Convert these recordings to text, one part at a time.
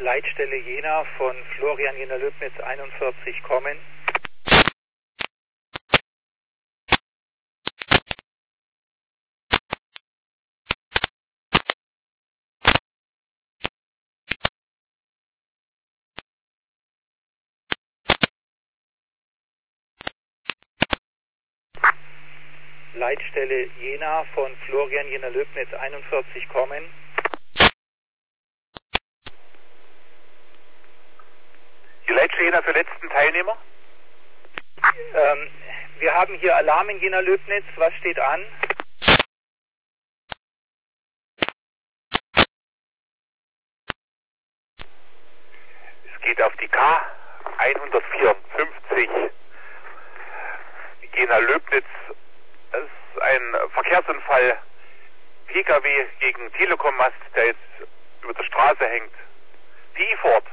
Leitstelle Jena von Florian Jena Löbnitz 41 kommen. Leitstelle Jena von Florian Jena Löbnitz 41 kommen. Die Leitstelle Jena für letzten Teilnehmer? Wir haben hier Alarm in Jena Löbnitz. Was steht an? Es geht auf die K 154 Jena Löbnitz. Es ist ein Verkehrsunfall. PKW gegen Telekom-Mast, der jetzt über der Straße hängt. Die Fort.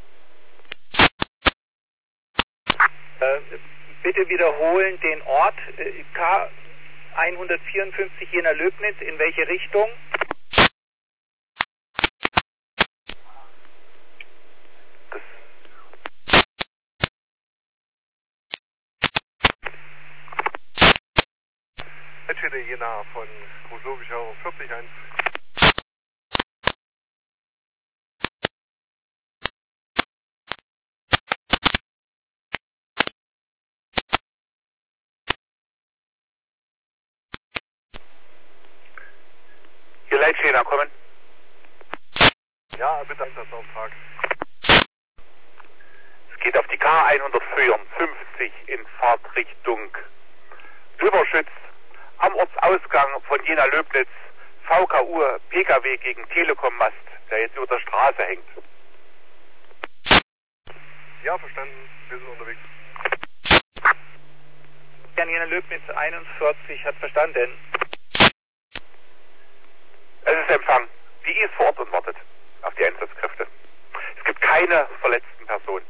Bitte wiederholen den Ort K 154 Jena Löbnitz. In welche Richtung? Leitstelle Jena von Großlogischer 40.1. Hier Leitstelle Jena kommen. Ja, bitte Einsatzauftrag. Es geht auf die K 154 in Fahrtrichtung Überschütz. Am Ortsausgang von Jena Löbnitz, VKU PKW gegen Telekom-Mast, der jetzt über der Straße hängt. Ja, verstanden. Wir sind unterwegs. Jena Löbnitz 41 hat verstanden. Es ist Empfang. Die ist vor Ort und wartet auf die Einsatzkräfte. Es gibt keine verletzten Personen.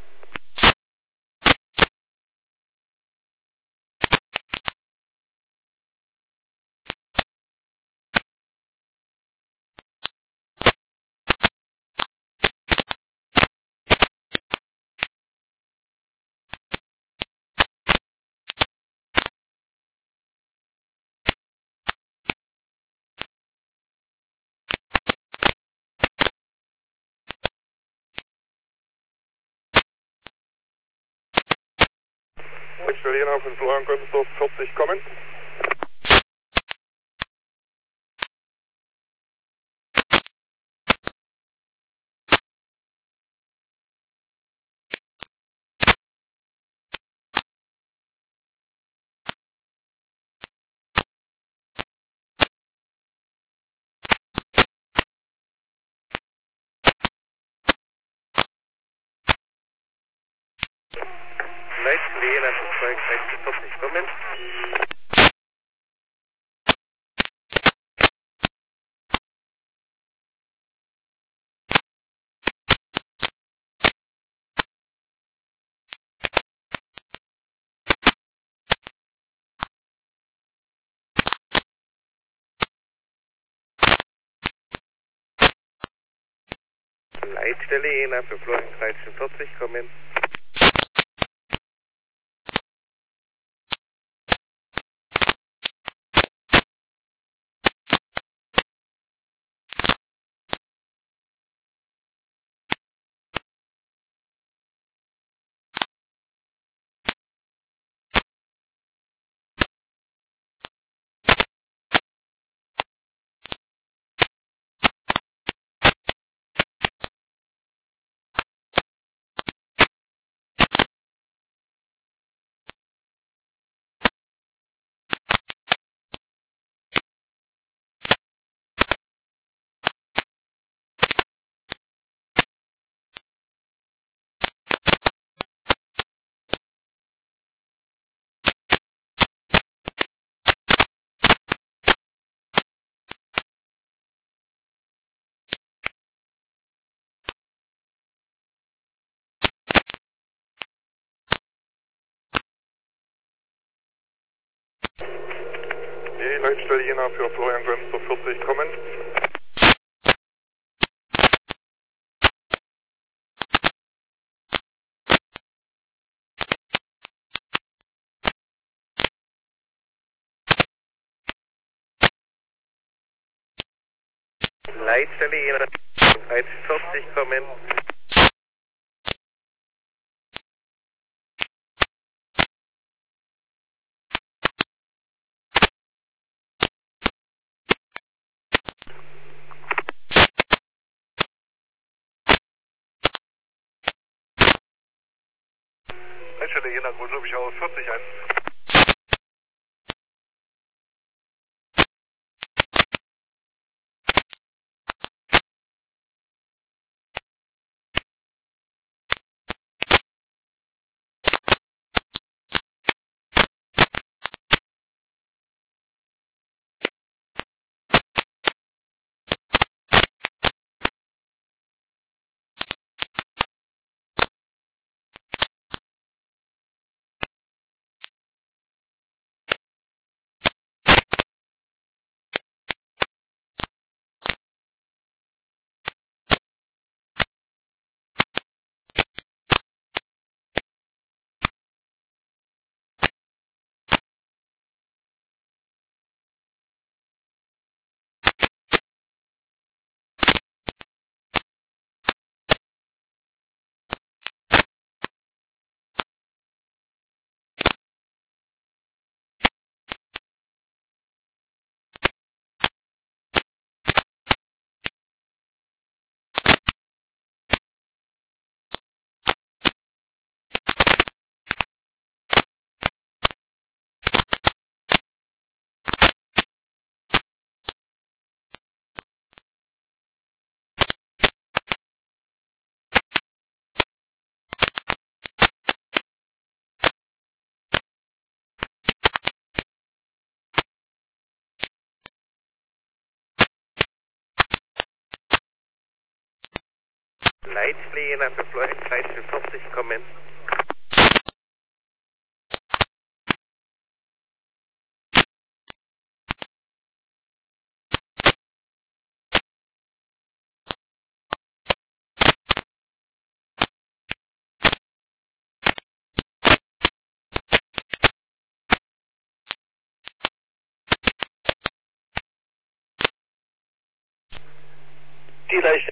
Leitstelle Jena von Florian Gönsdorf 40 kommen. Leitstelle Jena von Florian 40 kommen. Leitstelle Jena für Florian 1340 kommen. Die Leitstelle Jena für Florian Gönsdorf 40 kommen. Leitstelle Jena 140 kommen. Leitstelle Jena, Großlöbichau 40 1. Leitstelle Jena für Florian 1340 kommen. Die Leitstelle